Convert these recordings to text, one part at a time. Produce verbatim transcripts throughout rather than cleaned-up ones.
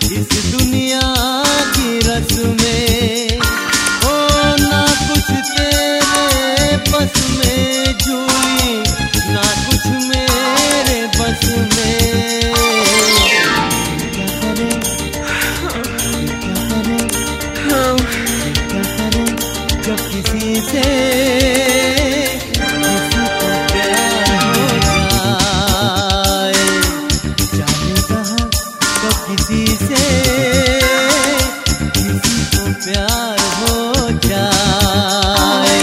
इस दुनिया की रस्में, ओ ना कुछ तेरे बस में झूली, ना कुछ मेरे बस में। क्या करें, क्या करें, क्या करें जब किसी से किसी को प्यार हो जाए, जाने कहाँ कब किसी से किसी को प्यार हो जाए।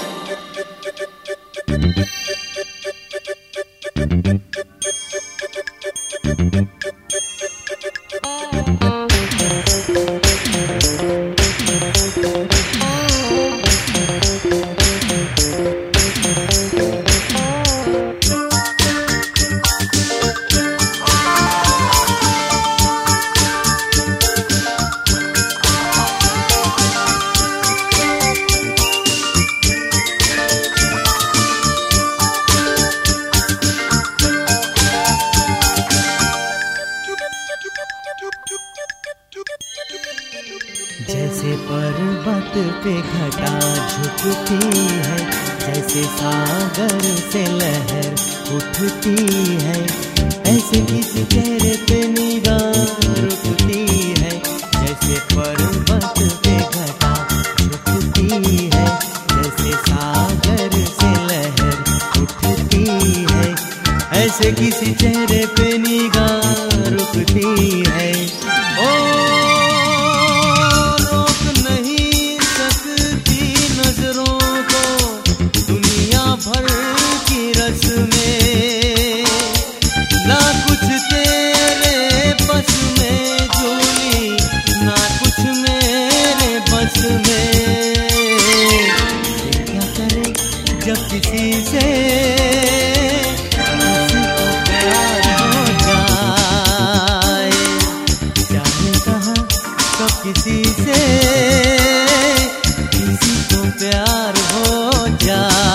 जैसे पर्वत पे घटा झुकती है, जैसे सागर से लहर उठती है, ऐसे किसी चेहरे पे निगाह रुकती है। जैसे पर्वत पे घटा झुकती है, जैसे सागर से लहर उठती है, ऐसे किसी चेहरे पे निगाह रुकती है। ओ भर की रस्में, ना कुछ तेरे बस में झूली, ना कुछ मेरे बस में। क्या करें जब किसी से किसी को प्यार हो जाए, जाने कहाँ कब किसी से किसी को प्यार हो जाए।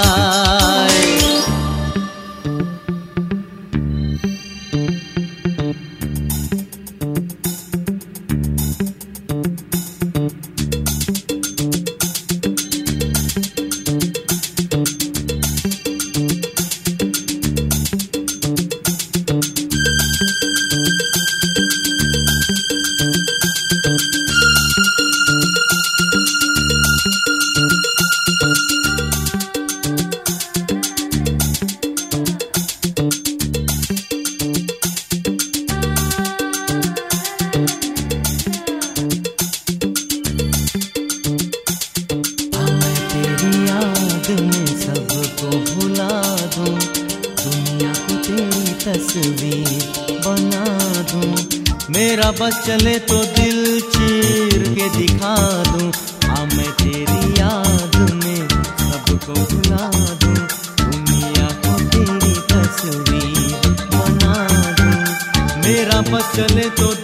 सबको भुला दूं, दुनिया को तेरी तस्वीर बना दूं। मेरा बस चले तो दिल चीर के दिखा दूं। हाँ मैं तेरी याद में सबको भुला दूं, दुनिया को तेरी तस्वीर बना दूं। मेरा बस चले तो